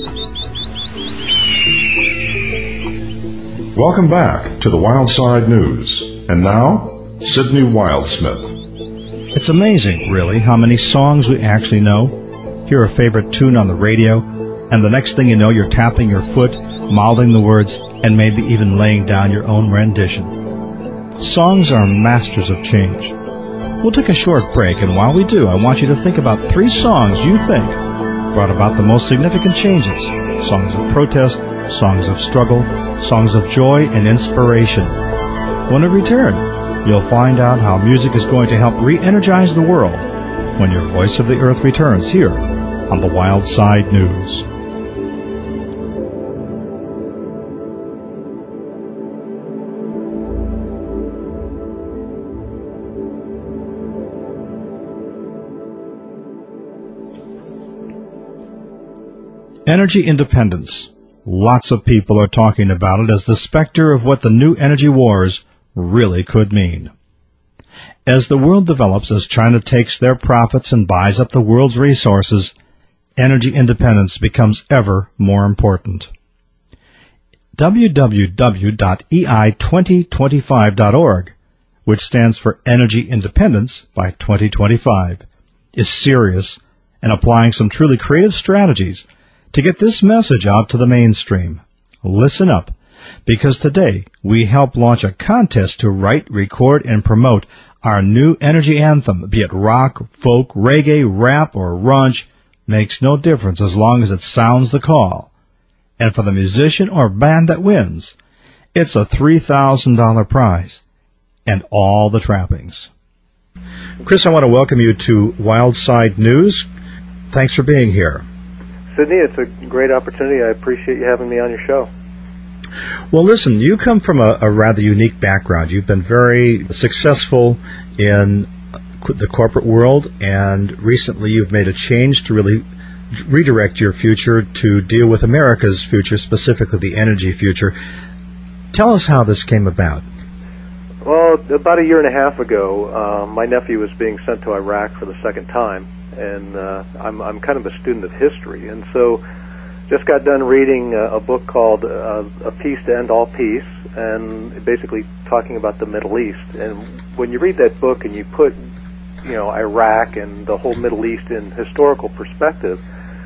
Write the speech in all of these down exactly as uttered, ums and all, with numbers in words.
Welcome back to the Wild Side News. And now, Sydney Wildsmith. It's amazing, really, how many songs we actually know. Hear a favorite tune on the radio, and the next thing you know, you're tapping your foot, mouthing the words, and maybe even laying down your own rendition. Songs are masters of change. We'll take a short break, and while we do, I want you to think about three songs you think brought about the most significant changes. Songs of protest, songs of struggle, songs of joy and inspiration. When we return, you'll find out how music is going to help re-energize the world when your Voice of the Earth returns here on the Wild Side News. Energy independence. Lots of people are talking about it as the specter of what the new energy wars really could mean. As the world develops, as China takes their profits and buys up the world's resources, energy independence becomes ever more important. w w w dot e i twenty twenty-five dot org, which stands for Energy Independence by twenty twenty-five, is serious and applying some truly creative strategies to get this message out to the mainstream. Listen up, because today we help launch a contest to write, record, and promote our new energy anthem, be it rock, folk, reggae, rap, or grunge, makes no difference as long as it sounds the call. And for the musician or band that wins, it's a three thousand dollars prize and all the trappings. Chris, I want to welcome you to Wild Side News. Thanks for being here. Sydney, it's a great opportunity. I appreciate you having me on your show. Well, listen, you come from a, a rather unique background. You've been very successful in the corporate world, and recently you've made a change to really redirect your future to deal with America's future, specifically the energy future. Tell us how this came about. Well, about a year and a half ago, uh, my nephew was being sent to Iraq for the second time. And uh, I'm, I'm kind of a student of history, and so just got done reading a, a book called uh, A Peace to End All Peace, and basically talking about the Middle East. And when you read that book and you put, you know, Iraq and the whole Middle East in historical perspective,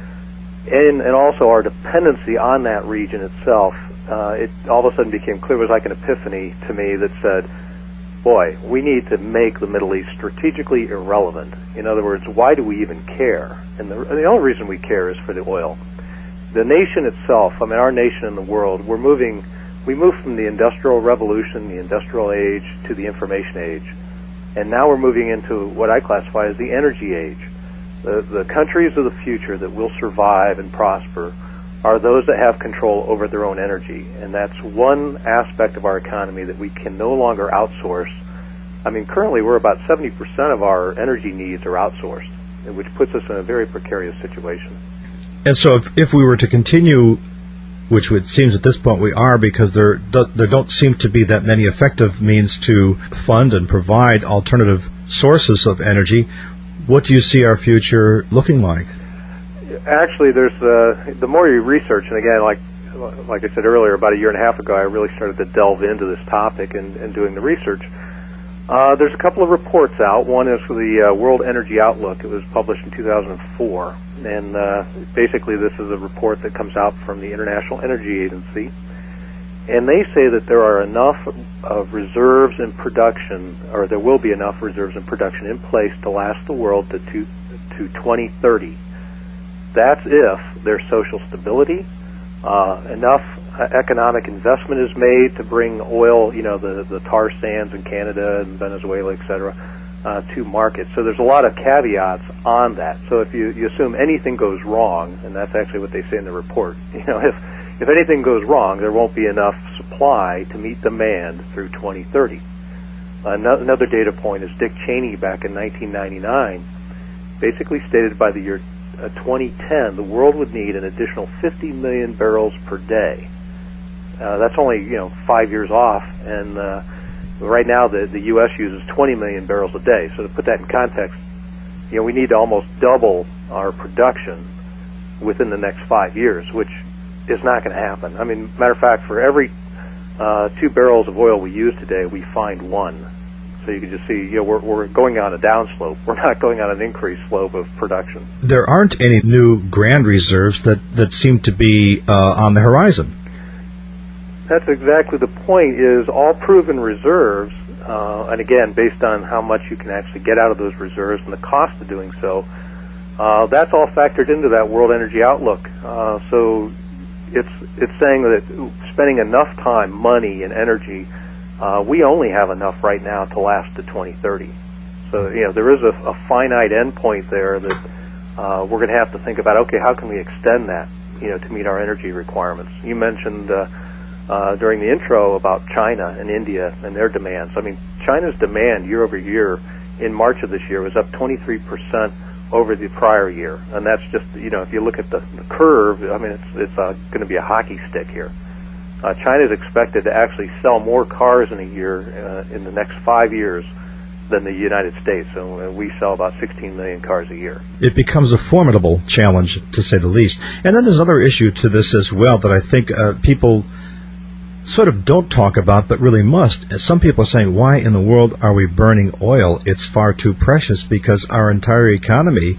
and, and also our dependency on that region itself, uh, it all of a sudden became clear. It was like an epiphany to me that said, boy, we need to make the Middle East strategically irrelevant. In other words, why do we even care? And the, and the only reason we care is for the oil. The nation itself, I mean, our nation in the world, we're moving, we moved from the Industrial Revolution, the Industrial Age, to the Information Age. And now we're moving into what I classify as the Energy Age. The, the countries of the future that will survive and prosper are those that have control over their own energy. And that's one aspect of our economy that we can no longer outsource. I mean, currently we're about seventy percent of our energy needs are outsourced, which puts us in a very precarious situation. And so if, if we were to continue, which it seems at this point we are, because there, there don't seem to be that many effective means to fund and provide alternative sources of energy, what do you see our future looking like? Actually, there's uh, the more you research, and again, like like I said earlier, about a year and a half ago, I really started to delve into this topic and, and doing the research. Uh, there's a couple of reports out. One is for the uh, World Energy Outlook. It was published in two thousand four, and uh, basically this is a report that comes out from the International Energy Agency, and they say that there are enough of reserves in production, or there will be enough reserves in production in place to last the world to to, to twenty thirty. That's if there's social stability, uh, enough economic investment is made to bring oil, you know, the, the tar sands in Canada and Venezuela, et cetera, uh, to market. So there's a lot of caveats on that. So if you, you assume anything goes wrong, and that's actually what they say in the report, you know, if, if anything goes wrong, there won't be enough supply to meet demand through twenty thirty. Another data point is Dick Cheney back in nineteen ninety-nine basically stated by the year uh, twenty ten, the world would need an additional fifty million barrels per day. Uh, that's only, you know, five years off, and uh, right now the, the U S uses twenty million barrels a day. So to put that in context, you know, we need to almost double our production within the next five years, which is not going to happen. I mean, matter of fact, for every uh, two barrels of oil we use today, we find one. So you can just see, you know, we're, we're going on a downslope. We're not going on an increased slope of production. There aren't any new grand reserves that, that seem to be uh, on the horizon. That's exactly the point, is all proven reserves, uh, and again, based on how much you can actually get out of those reserves and the cost of doing so, uh, that's all factored into that World Energy Outlook. Uh, so it's it's saying that spending enough time, money, and energy, uh, we only have enough right now to last to twenty thirty. So, you know, there is a, a finite endpoint there that uh, we're going to have to think about, okay, how can we extend that, you know, to meet our energy requirements? You mentioned uh, uh, during the intro about China and India and their demands. I mean, China's demand year over year in March of this year was up twenty-three percent over the prior year. And that's just, you know, if you look at the, the curve, I mean, it's, it's uh, going to be a hockey stick here. Uh, China is expected to actually sell more cars in a year, uh, in the next five years, than the United States. So uh, we sell about sixteen million cars a year. It becomes a formidable challenge, to say the least. And then there's another issue to this as well that I think uh, people sort of don't talk about, but really must. Some people are saying, why in the world are we burning oil? It's far too precious, because our entire economy,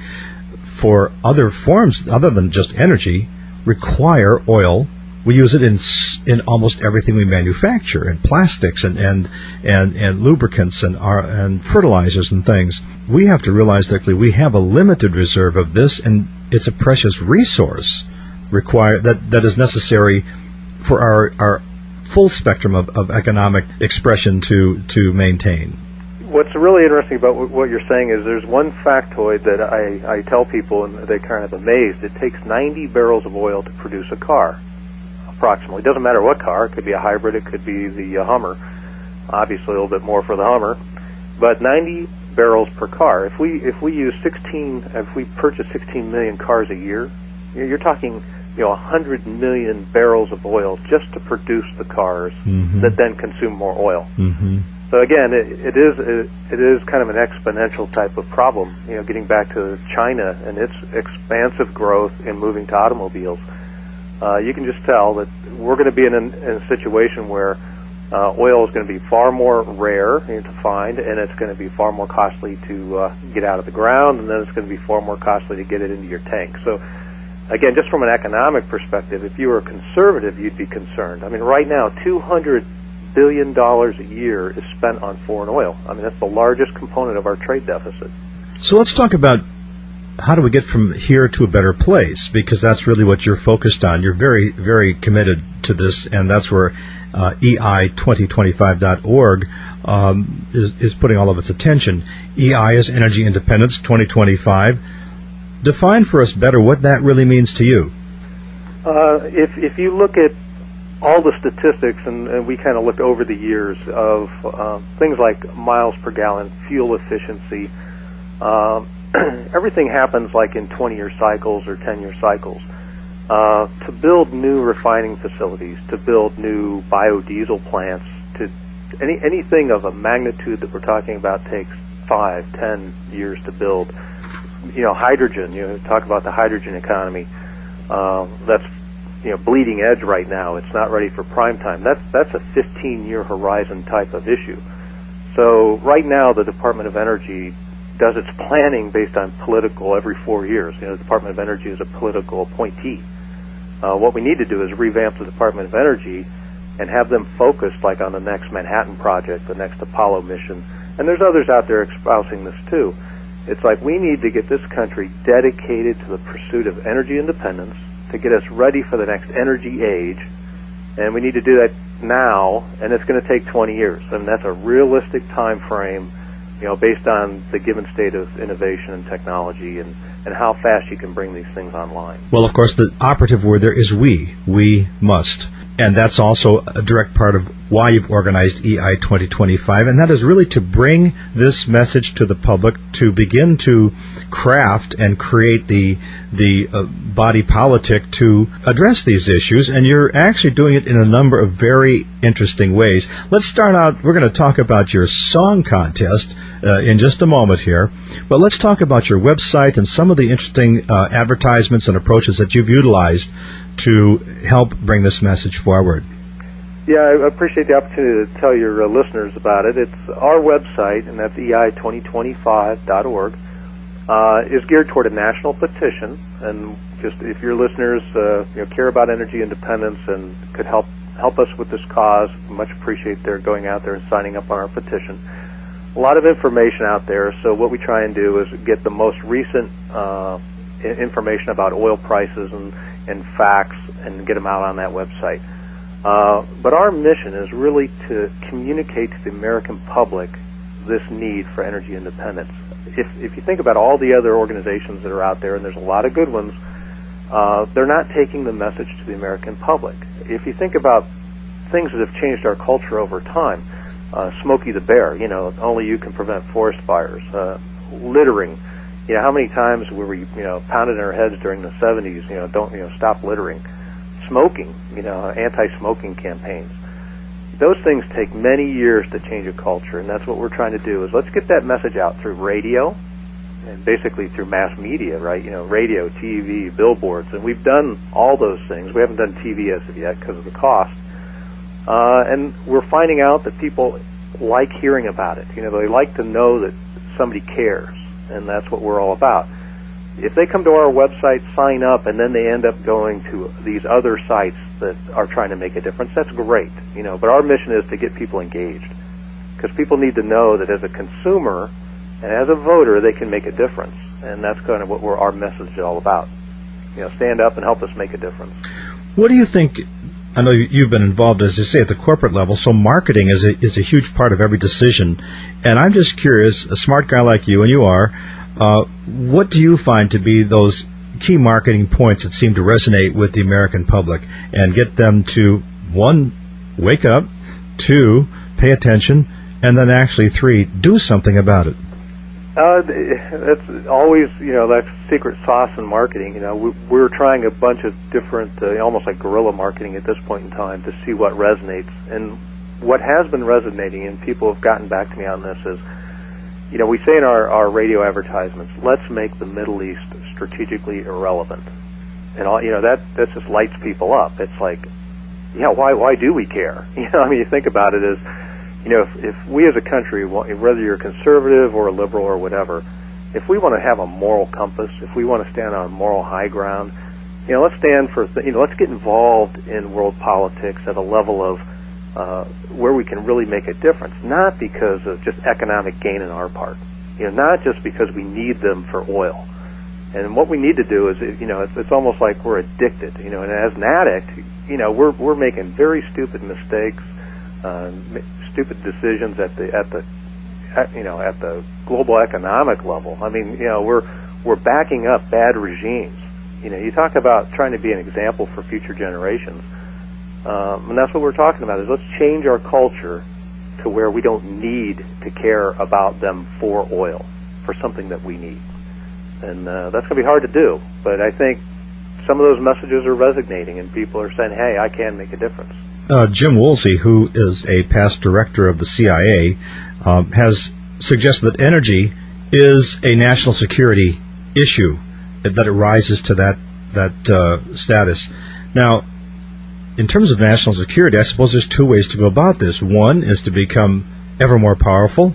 for other forms other than just energy, require oil. We use it in in almost everything we manufacture, in plastics and and and, and lubricants and our, and fertilizers and things. We have to realize that we have a limited reserve of this, and it's a precious resource require that, that is necessary for our our full spectrum of, of economic expression to to maintain. What's really interesting about what you're saying is there's one factoid that I, I tell people, and they're kind of amazed. It takes ninety barrels of oil to produce a car. Approximately. It doesn't matter what car. It could be a hybrid. It could be the uh, Hummer. Obviously, a little bit more for the Hummer, but ninety barrels per car. If we if we use sixteen, if we purchase sixteen million cars a year, you're talking, you know, one hundred million barrels of oil just to produce the cars mm-hmm. that then consume more oil. Mm-hmm. So again, it, it is it, it is kind of an exponential type of problem. You know, getting back to China and its expansive growth in moving to automobiles. Uh, you can just tell that we're going to be in, an, in a situation where uh, oil is going to be far more rare, you know, to find, and it's going to be far more costly to uh, get out of the ground, and then it's going to be far more costly to get it into your tank. So, again, just from an economic perspective, if you were a conservative, you'd be concerned. I mean, right now, two hundred billion dollars a year is spent on foreign oil. I mean, that's the largest component of our trade deficit. So let's talk about how do we get from here to a better place, because that's really what you're focused on. You're very, very committed to this, and that's where uh, E I twenty twenty-five dot org um, is, is putting all of its attention. E I is Energy Independence twenty twenty-five. Define for us better what that really means to you. Uh, if, if you look at all the statistics, and, and we kind of looked over the years of uh, things like miles per gallon, fuel efficiency, uh, everything happens like in twenty-year cycles or ten-year cycles. Uh, to build new refining facilities, to build new biodiesel plants, to any anything of a magnitude that we're talking about takes five, ten years to build. You know, hydrogen. You know, talk about the hydrogen economy. Uh, that's you know bleeding edge right now. It's not ready for prime time. That's that's a fifteen-year horizon type of issue. So right now, the Department of Energy does its planning based on political every four years. You know, the Department of Energy is a political appointee. Uh, what we need to do is revamp the Department of Energy and have them focused like on the next Manhattan Project, the next Apollo mission. And there's others out there espousing this too. It's like we need to get this country dedicated to the pursuit of energy independence, to get us ready for the next energy age. And we need to do that now, and it's going to take twenty years. And that's a realistic time frame, you know, based on the given state of innovation and technology and, and how fast you can bring these things online. Well, of course, the operative word there is we. We must. And that's also a direct part of why you've organized E I twenty twenty-five, and that is really to bring this message to the public, to begin to craft and create the the uh, body politic to address these issues, and you're actually doing it in a number of very interesting ways. Let's start out, we're going to talk about your song contest. uh, in just a moment here. But let's talk about your website and some of the interesting uh, advertisements and approaches that you've utilized to help bring this message forward. Yeah, I appreciate the opportunity to tell your uh, listeners about it. It's our website, and that's E I twenty twenty-five dot org, uh, is geared toward a national petition. And just if your listeners uh, you know, care about energy independence and could help help us with this cause, much appreciate their going out there and signing up on our petition. A lot of information out there, so what we try and do is get the most recent uh, information about oil prices and, and facts and get them out on that website. Uh, but our mission is really to communicate to the American public this need for energy independence. If, if you think about all the other organizations that are out there, and there's a lot of good ones, uh, they're not taking the message to the American public. If you think about things that have changed our culture over time, uh, Smokey the Bear, you know, only you can prevent forest fires, uh, littering, you know, how many times were we, you know, pounded in our heads during the seventies, you know, don't, you know, stop littering. Smoking, you know, anti-smoking campaigns. Those things take many years to change a culture, and that's what we're trying to do, is let's get that message out through radio and basically through mass media, right? You know, radio, T V, billboards, and we've done all those things. We haven't done T V as of yet because of the cost. Uh, and we're finding out that people like hearing about it. You know, they like to know that somebody cares, and that's what we're all about. If they come to our website, sign up, and then they end up going to these other sites that are trying to make a difference, that's great. You know, but our mission is to get people engaged, because people need to know that as a consumer and as a voter, they can make a difference, and that's kind of what we're, our message is all about. You know, stand up and help us make a difference. What do you think? I know you've been involved, as you say, at the corporate level, so marketing is a, is a huge part of every decision. And I'm just curious, a smart guy like you, and you are, uh, what do you find to be those key marketing points that seem to resonate with the American public and get them to, one, wake up, two, pay attention, and then actually, three, do something about it? Uh, that's always, you know, that's secret sauce in marketing. You know, we, we're trying a bunch of different, uh, almost like guerrilla marketing at this point in time to see what resonates. And what has been resonating, and people have gotten back to me on this, is, you know, we say in our, our radio advertisements, let's make the Middle East strategically irrelevant. And, all, you know, that, that just lights people up. It's like, yeah, why, why do we care? You know, I mean, you think about it as, you know, if, if we as a country, whether you're conservative or a liberal or whatever, if we want to have a moral compass, if we want to stand on moral high ground, you know, let's stand for, you know, let's get involved in world politics at a level of uh, where we can really make a difference, not because of just economic gain on our part, you know, not just because we need them for oil. And what we need to do is, you know, it's, it's almost like we're addicted, you know, and as an addict, you know, we're we're making very stupid mistakes, uh, stupid decisions at the at the at, you know at the global economic level. I mean, you know, we're we're backing up bad regimes. You know, you talk about trying to be an example for future generations, um, and that's what we're talking about. Is let's change our culture to where we don't need to care about them for oil, for something that we need, and uh, that's going to be hard to do. But I think some of those messages are resonating, and people are saying, "Hey, I can make a difference." Uh, Jim Woolsey, who is a past director of the C I A, um, has suggested that energy is a national security issue, that it rises to that that uh, status. Now, in terms of national security, I suppose there's two ways to go about this. One is to become ever more powerful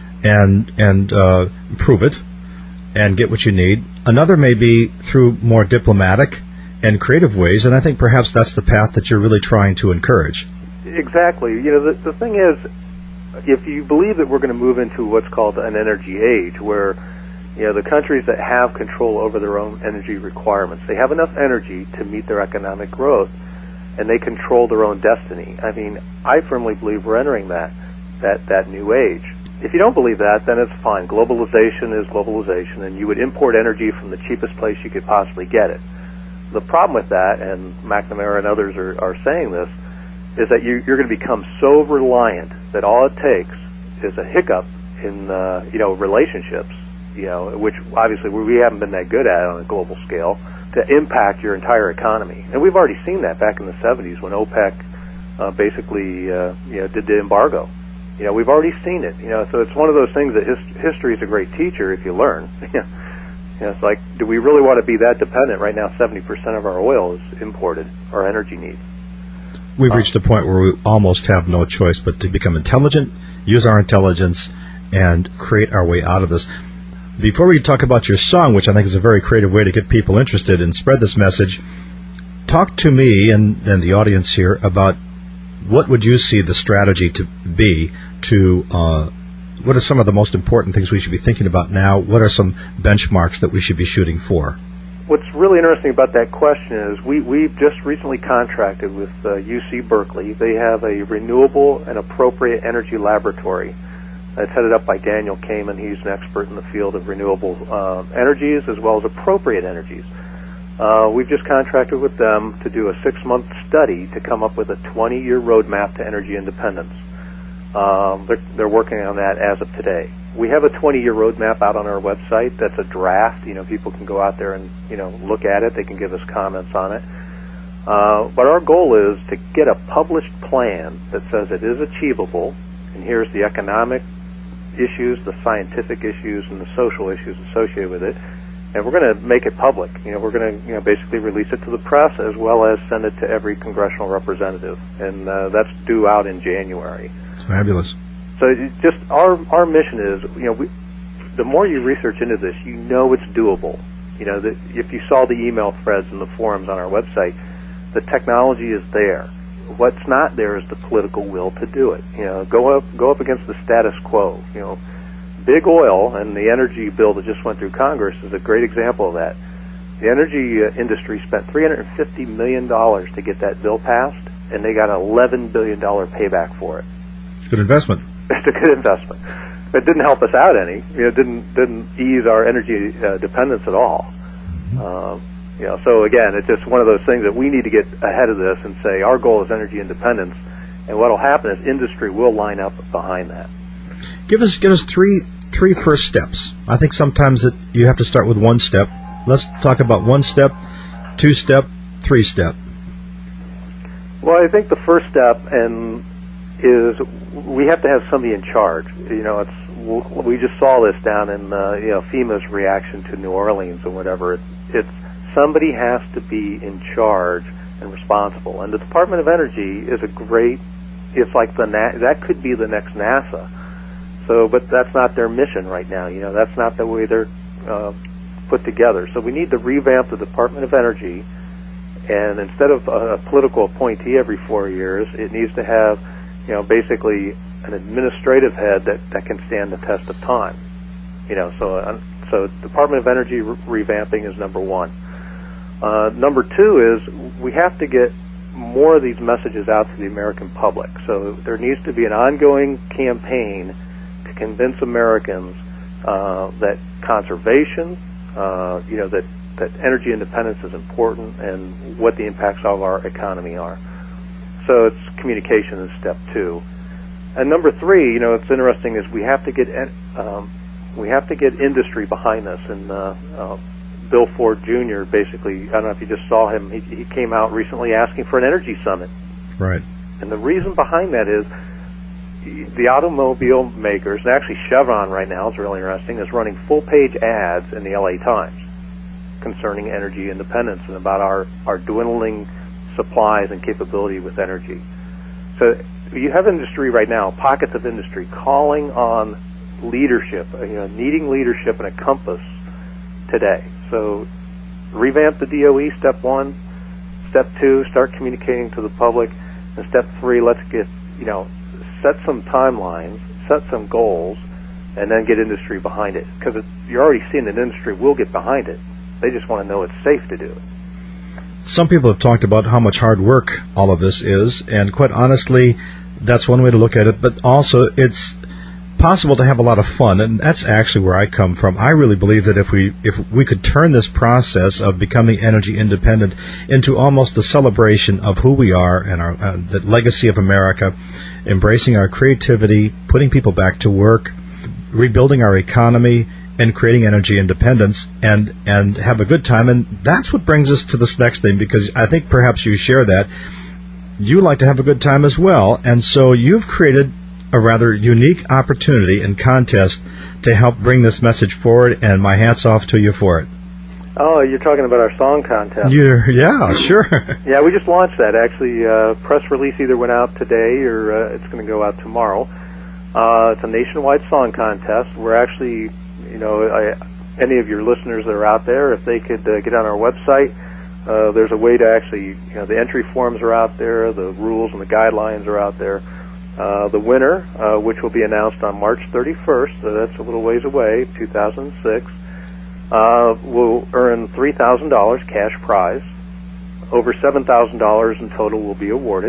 and and uh, prove it and get what you need. Another may be through more diplomatic and creative ways, and I think perhaps that's the path that you're really trying to encourage. Exactly. You know, the, the thing is, if you believe that we're going to move into what's called an energy age, where, you know, the countries that have control over their own energy requirements, they have enough energy to meet their economic growth, and they control their own destiny. I mean, I firmly believe we're entering that, that, that new age. If you don't believe that, then it's fine. Globalization is globalization, and you would import energy from the cheapest place you could possibly get it. The problem with that, and McNamara and others are, are saying this, is that you, you're going to become so reliant that all it takes is a hiccup in, uh, you know, relationships, you know, which obviously we haven't been that good at on a global scale, to impact your entire economy. And we've already seen that back in the seventies when OPEC uh, basically, uh, you know, did the embargo. You know, we've already seen it. You know, so it's one of those things that his, history is a great teacher if you learn. You know, it's like, do we really want to be that dependent? Right now, seventy percent of our oil is imported, our energy needs. We've reached a point where we almost have no choice but to become intelligent, use our intelligence, and create our way out of this. Before we talk about your song, which I think is a very creative way to get people interested and spread this message, talk to me and, and the audience here about what would you see the strategy to be to, uh, what are some of the most important things we should be thinking about now? What are some benchmarks that we should be shooting for? What's really interesting about that question is we, we've just recently contracted with uh, U C Berkeley. They have a renewable and appropriate energy laboratory. It's headed up by Daniel Kamen. He's an expert in the field of renewable uh, energies as well as appropriate energies. Uh, we've just contracted with them to do a six-month study to come up with a twenty-year roadmap to energy independence. Um, they're, they're working on that as of today. We have a twenty-year roadmap out on our website. That's a draft. You know, people can go out there and, you know, look at it. They can give us comments on it. Uh, but our goal is to get a published plan that says it is achievable, and here's the economic issues, the scientific issues, and the social issues associated with it. And we're going to make it public. You know, we're going to, you know, basically release it to the press as well as send it to every congressional representative. And uh, that's due out in January. It's fabulous. So it just our our mission is, you know, we, the more you research into this, you know it's doable. You know, that if you saw the email threads and the forums on our website, the technology is there. What's not there is the political will to do it. You know, go up go up against the status quo. You know, big oil and the energy bill that just went through Congress is a great example of that. The energy uh, industry spent three hundred fifty million dollars to get that bill passed, and they got an eleven billion dollars payback for it. Good investment. It's a good investment. It didn't help us out any. You know, it didn't didn't ease our energy uh, dependence at all. Mm-hmm. Um, you know, so again, it's just one of those things that we need to get ahead of this and say our goal is energy independence, and what will happen is industry will line up behind that. Give us give us three three first steps. I think sometimes that you have to start with one step. Let's talk about one step, two step, three step. Well, I think the first step and is we have to have somebody in charge. You know, it's we just saw this down in uh, you know FEMA's reaction to New Orleans or whatever. It's, it's somebody has to be in charge and responsible. And the Department of Energy is a great. It's like the Na- that could be the next NASA. So, but that's not their mission right now. You know, that's not the way they're uh, put together. So we need to revamp the Department of Energy, and instead of a political appointee every four years, it needs to have, you know, basically an administrative head that, that can stand the test of time. You know, so uh, so Department of Energy re- revamping is number one. Uh, number two is we have to get more of these messages out to the American public. So there needs to be an ongoing campaign to convince Americans uh, that conservation, uh, you know, that, that energy independence is important and what the impacts of our economy are. So it's communication is step two. And number three, you know, it's interesting is we have to get um, we have to get industry behind this. And uh, uh, Bill Ford Junior basically, I don't know if you just saw him, he, he came out recently asking for an energy summit. Right. And the reason behind that is the automobile makers, and actually Chevron right now is really interesting, is running full-page ads in the L A Times concerning energy independence and about our, our dwindling supplies and capability with energy. So you have industry right now, pockets of industry, calling on leadership, you know, needing leadership and a compass today. So revamp the D O E, step one. Step two, start communicating to the public. And step three, let's get, you know, set some timelines, set some goals, and then get industry behind it. Because you're already seeing that industry will get behind it. They just want to know it's safe to do it. Some people have talked about how much hard work all of this is, and quite honestly, that's one way to look at it, but also it's possible to have a lot of fun, and that's actually where I come from. I really believe that if we if we could turn this process of becoming energy independent into almost a celebration of who we are and our uh, the legacy of America, embracing our creativity, putting people back to work, rebuilding our economy, and creating energy independence, and and have a good time. And that's what brings us to this next thing, because I think perhaps you share that. You like to have a good time as well, and so you've created a rather unique opportunity and contest to help bring this message forward, and my hat's off to you for it. Oh, you're talking about our song contest. You're, yeah, sure. Yeah, we just launched that, actually. Uh, press release either went out today or uh, it's going to go out tomorrow. Uh, it's a nationwide song contest. We're actually, you know, I, any of your listeners that are out there, if they could uh, get on our website, uh, there's a way to actually, you know, the entry forms are out there, the rules and the guidelines are out there. Uh, the winner, uh, which will be announced on March thirty-first, so that's a little ways away, two thousand six, uh, will earn three thousand dollars cash prize. Over seven thousand dollars in total will be awarded.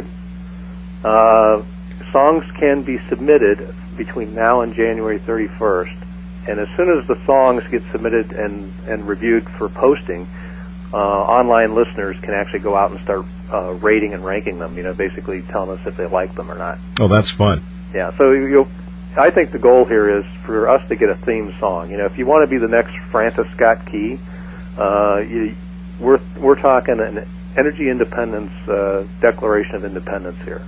Uh, songs can be submitted between now and January thirty-first, and as soon as the songs get submitted and, and reviewed for posting, uh, online listeners can actually go out and start uh, rating and ranking them, you know, basically telling us if they like them or not. Oh, that's fun. Yeah, so you'll, I think the goal here is for us to get a theme song. You know, if you want to be the next Francis Scott Key, uh, you, we're, we're talking an energy independence, uh, Declaration of Independence here.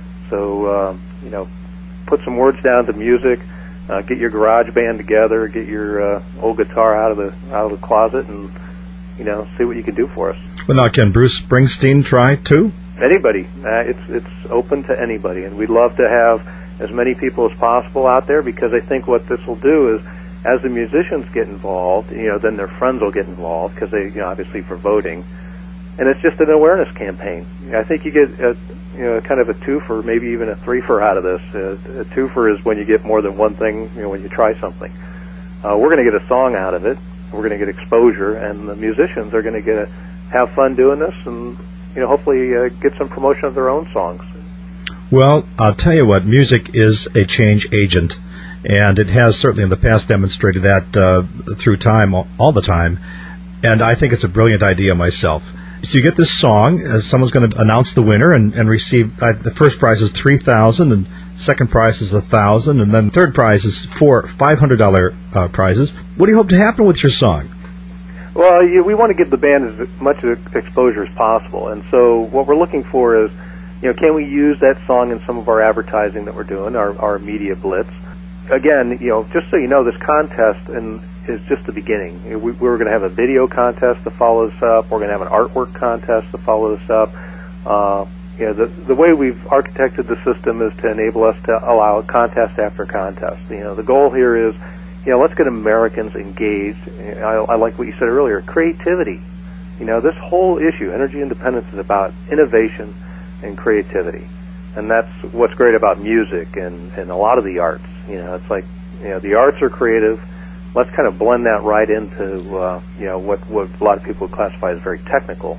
So, uh, you know, put some words down to music, uh, get your garage band together, get your uh, old guitar out of the out of the closet, and, you know, see what you can do for us. Well, now, can Bruce Springsteen try, too? Anybody. Uh, it's it's open to anybody, and we'd love to have as many people as possible out there, because I think what this will do is, as the musicians get involved, you know, then their friends will get involved, because they, you know, obviously for voting, and it's just an awareness campaign. I think you get a, you know, kind of a twofer, maybe even a threefer out of this. Uh, a twofer is when you get more than one thing, you know, when you try something. Uh, we're going to get a song out of it. We're going to get exposure, and the musicians are going to get a, have fun doing this, and, you know, hopefully uh, get some promotion of their own songs. Well, I'll tell you what, music is a change agent, and it has certainly in the past demonstrated that uh, through time, all the time, and I think it's a brilliant idea myself. So you get this song, uh, someone's going to announce the winner and, and receive, uh, the first prize is three thousand dollars, and second prize is one thousand dollars, and then third prize is four five hundred dollars uh, prizes. What do you hope to happen with your song? Well, you, we want to give the band as much exposure as possible, and so what we're looking for is, you know, can we use that song in some of our advertising that we're doing, our, our media blitz? Again, you know, just so you know, this contest and is just the beginning. We, we're going to have a video contest to follow this up. We're going to have an artwork contest to follow this up. Uh, you know, the the way we've architected the system is to enable us to allow contest after contest. You know, the goal here is, you know, let's get Americans engaged. I, I like what you said earlier, creativity. You know, this whole issue, energy independence, is about innovation and creativity. And that's what's great about music and, and a lot of the arts. You know, it's like, you know, the arts are creative. Let's kind of blend that right into, uh, you know, what, what a lot of people would classify as very technical.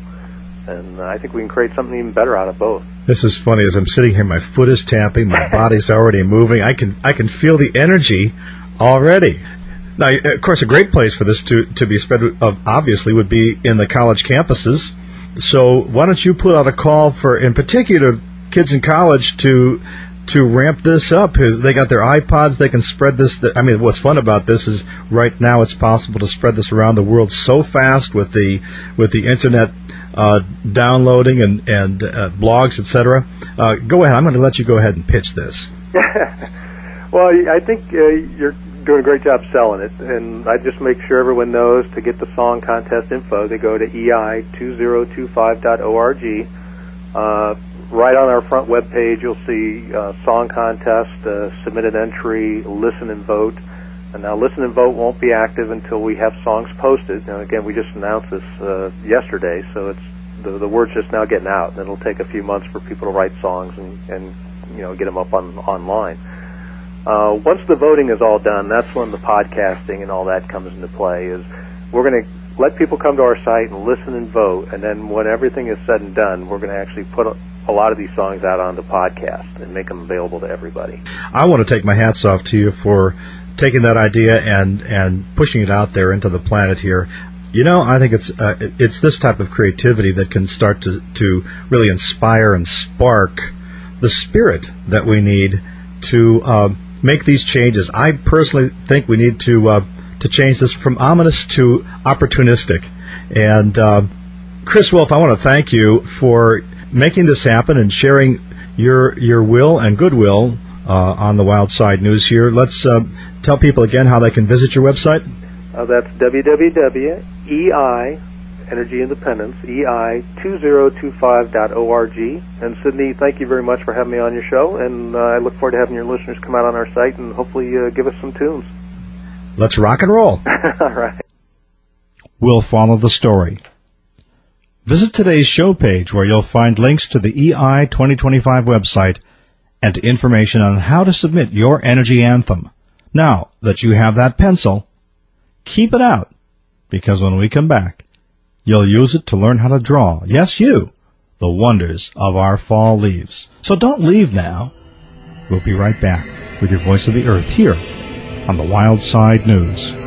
And I think we can create something even better out of both. This is funny. As I'm sitting here, my foot is tapping, my body's already moving. I can I can feel the energy already. Now, of course, a great place for this to, to be spread, of, obviously, would be in the college campuses. So why don't you put out a call for, in particular, kids in college to to ramp this up? Because they got their iPods, they can spread this. I mean, what's fun about this is right now it's possible to spread this around the world so fast with the with the internet uh, downloading and and uh, blogs, et cetera. Uh, go ahead. I'm going to let you go ahead and pitch this. Well, I think uh, you're doing a great job selling it, and I just make sure everyone knows to get the song contest info, they go to E I two thousand twenty-five dot org. Uh, right on our front web page, you'll see uh, song contest, uh, submit an entry, listen and vote. And now listen and vote won't be active until we have songs posted. Now, again, we just announced this uh, yesterday, so it's the, the word's just now getting out, and it'll take a few months for people to write songs and, and you know, get them up on online. Uh, once the voting is all done, that's when the podcasting and all that comes into play. Is we're going to let people come to our site and listen and vote, and then when everything is said and done, we're going to actually put a, a lot of these songs out on the podcast and make them available to everybody. I want to take my hats off to you for taking that idea and, and pushing it out there into the planet here. You know, I think it's uh, it's this type of creativity that can start to, to really inspire and spark the spirit that we need to uh, make these changes. I personally think we need to uh, to change this from ominous to opportunistic. And uh, Chris Wolf, I want to thank you for making this happen and sharing your your will and goodwill uh, on the Wild Side News here. Let's uh, tell people again how they can visit your website. Uh, that's w w w dot e i Energy Independence E I two thousand twenty-five dot org. And Sidney, thank you very much for having me on your show, and uh, I look forward to having your listeners come out on our site and hopefully uh, give us some tunes. Let's rock and roll. All right. We'll follow the story. Visit today's show page where you'll find links to the E I twenty twenty-five website and information on how to submit your energy anthem. Now that you have that pencil, keep it out, because when we come back, you'll use it to learn how to draw, yes you, the wonders of our fall leaves. So don't leave now. We'll be right back with your Voice of the Earth here on the Wild Side News.